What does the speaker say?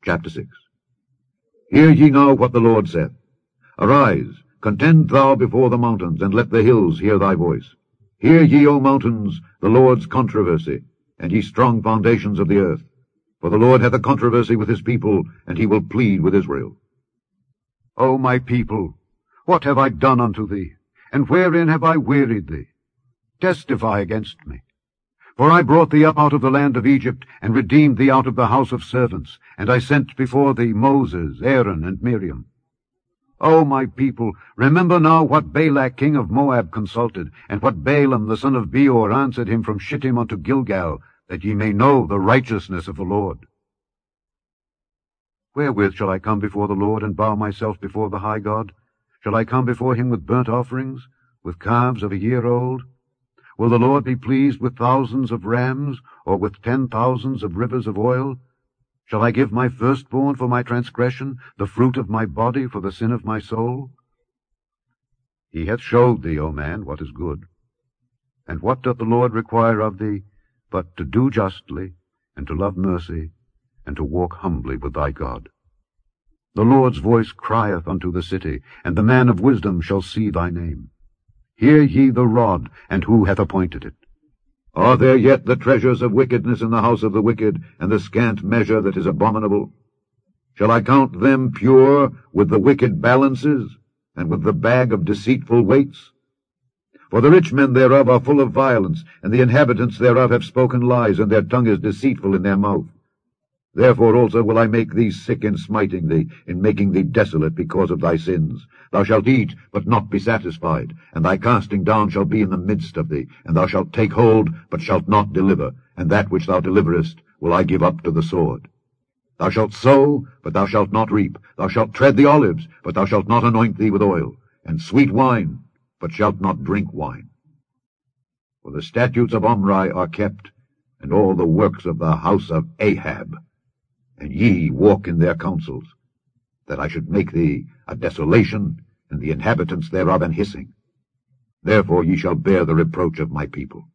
Chapter 6. Hear ye now what the Lord saith. Arise, contend thou before the mountains, and let the hills hear thy voice. Hear ye, O mountains, the Lord's controversy, and ye strong foundations of the earth. For the Lord hath a controversy with his people, and he will plead with Israel. O my people, what have I done unto thee? And wherein have I wearied thee? Testify against me. For I brought thee up out of the land of Egypt, and redeemed thee out of the house of servants, and I sent before thee Moses, Aaron, and Miriam. O my people, remember now what Balak king of Moab consulted, and what Balaam the son of Beor answered him from Shittim unto Gilgal, that ye may know the righteousness of the Lord. Wherewith shall I come before the Lord, and bow myself before the high God? Shall I come before him with burnt offerings, with calves of a year old? Will the Lord be pleased with thousands of rams, or with 10,000s of rivers of oil? Shall I give my firstborn for my transgression, the fruit of my body for the sin of my soul? He hath showed thee, O man, what is good. And what doth the Lord require of thee, but to do justly, and to love mercy, and to walk humbly with thy God? The Lord's voice crieth unto the city, and the man of wisdom shall see thy name. Hear ye the rod, and who hath appointed it? Are there yet the treasures of wickedness in the house of the wicked, and the scant measure that is abominable? Shall I count them pure with the wicked balances, and with the bag of deceitful weights? For the rich men thereof are full of violence, and the inhabitants thereof have spoken lies, and their tongue is deceitful in their mouth. Therefore also will I make thee sick in smiting thee, in making thee desolate because of thy sins. Thou shalt eat, but not be satisfied, and thy casting down shall be in the midst of thee, and thou shalt take hold, but shalt not deliver, and that which thou deliverest will I give up to the sword. Thou shalt sow, but thou shalt not reap. Thou shalt tread the olives, but thou shalt not anoint thee with oil, and sweet wine, but shalt not drink wine. For the statutes of Omri are kept, and all the works of the house of Ahab, and ye walk in their counsels, that I should make thee a desolation, and the inhabitants thereof an hissing. Therefore ye shall bear the reproach of my people.